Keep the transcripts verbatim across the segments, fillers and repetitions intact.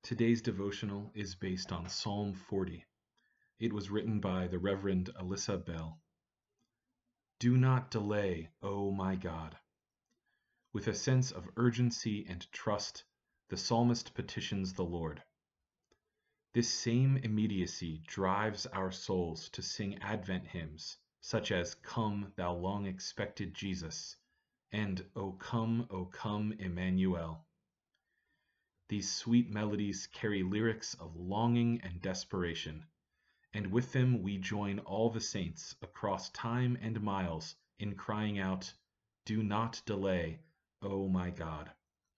Today's devotional is based on Psalm forty. It was written by the Reverend Alyssa Bell. Do not delay, O my God. With a sense of urgency and trust, the psalmist petitions the Lord. This same immediacy drives our souls to sing Advent hymns, such as Come, Thou Long-Expected Jesus, and O come, O come, Emmanuel. These sweet melodies carry lyrics of longing and desperation, and with them we join all the saints across time and miles in crying out, Do not delay, O my God.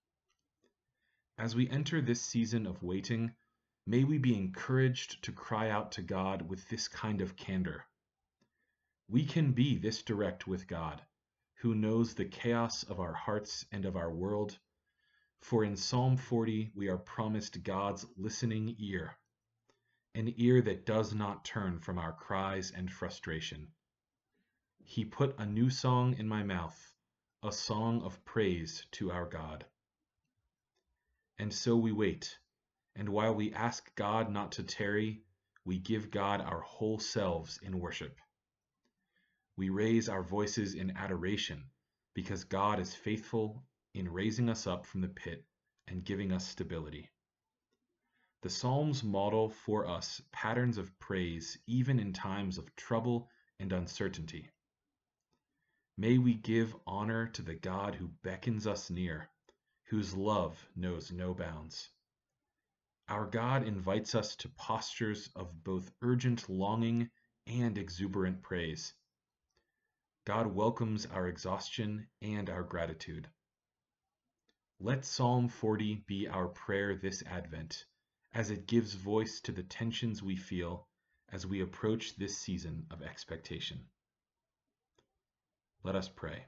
As we enter this season of waiting, may we be encouraged to cry out to God with this kind of candor. We can be this direct with God, who knows the chaos of our hearts and of our world. For in Psalm forty we are promised God's listening ear, an ear that does not turn from our cries and frustration. He put a new song in my mouth, a song of praise to our God. And so we wait, and while we ask God not to tarry, we give God our whole selves in worship. We raise our voices in adoration because God is faithful in raising us up from the pit and giving us stability. The Psalms model for us patterns of praise even in times of trouble and uncertainty. May we give honor to the God who beckons us near, whose love knows no bounds. Our God invites us to postures of both urgent longing and exuberant praise. God welcomes our exhaustion and our gratitude. Let Psalm forty be our prayer this Advent, as it gives voice to the tensions we feel as we approach this season of expectation. Let us pray.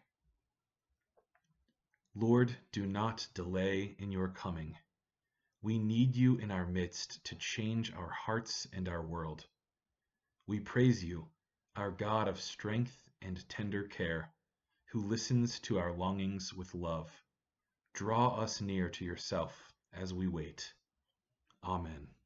Lord, do not delay in your coming. We need you in our midst to change our hearts and our world. We praise you, our God of strength and tender care, who listens to our longings with love. Draw us near to yourself as we wait. Amen.